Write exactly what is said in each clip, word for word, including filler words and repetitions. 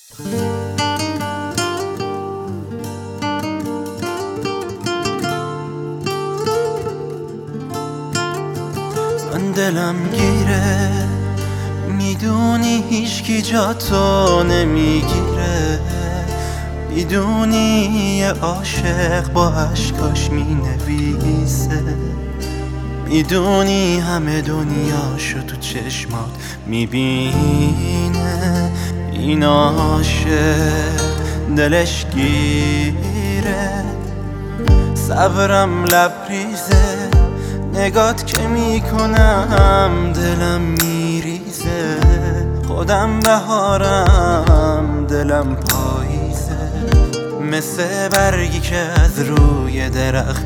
من دلم گیره، میدونی هیچکی جا تو نمیگیره، میدونی یه عاشق با عشقاش مینویسه، میدونی همه دنیاشو تو چشمات میبینه. این عاشق دلش گیره، صبرم لبریزه، نگات که میکنم دلم میریزه، خودم بهارم دلم پاییزه، مثل برگی که از روی درخت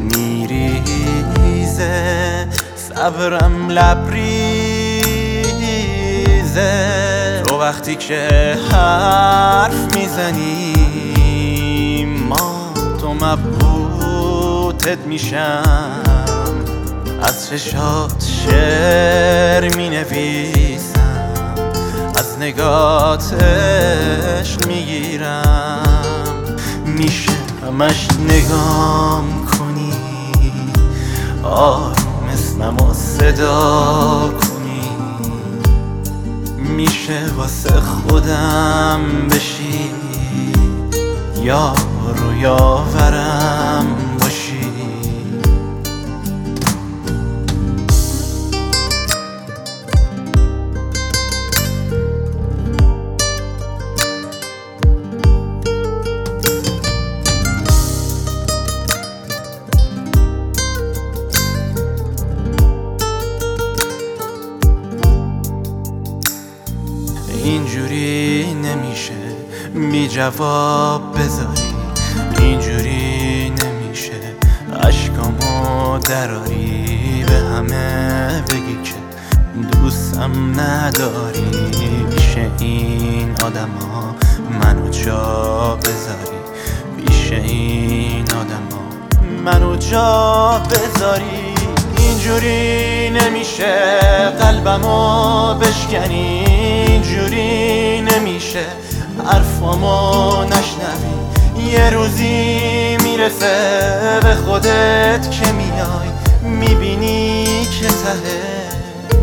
میریزه، صبرم لبریزه. تو وقتی که حرف میزنی ما تو مبهوتت میشم، از چشات شعر می نویسم، از نگات عشق می گیرم. میشه همش نگام کنی، آروم اسمم و صدا کنی، میشه واسه خودم بشی، یار و یاورم باشی. اینجوری نمیشه بی جواب بذاری، اینجوری نمیشه عشقامو دراری، به همه بگی که دوستم نداری. پیش این آدما منو جا بذاری، پیش این آدما منو جا بذاری. اینجوری نمیشه قلبمو بشکنی، اینجوری نمیشه حرفامو نشنوی. یه روزی میرسه به خودت که میای، میبینی که تهش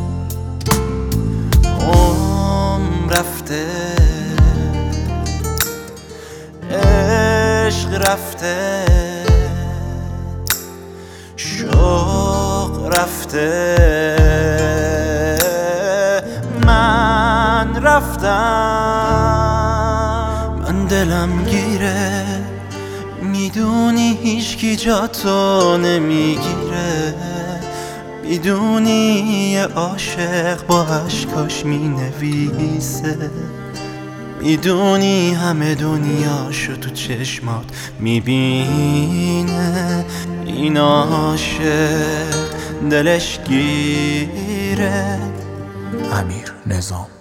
عمر رفته، عشق رفته، شوق رفته، من رفتم. من دلم گیره، میدونی هیچکی جا تو نمیگیره، میدونی یه عاشق با عشقاش مینویسه، میدونی همه دنیاشو تو چشمات میبینه. این عاشق دلش گیره. امیر نظام.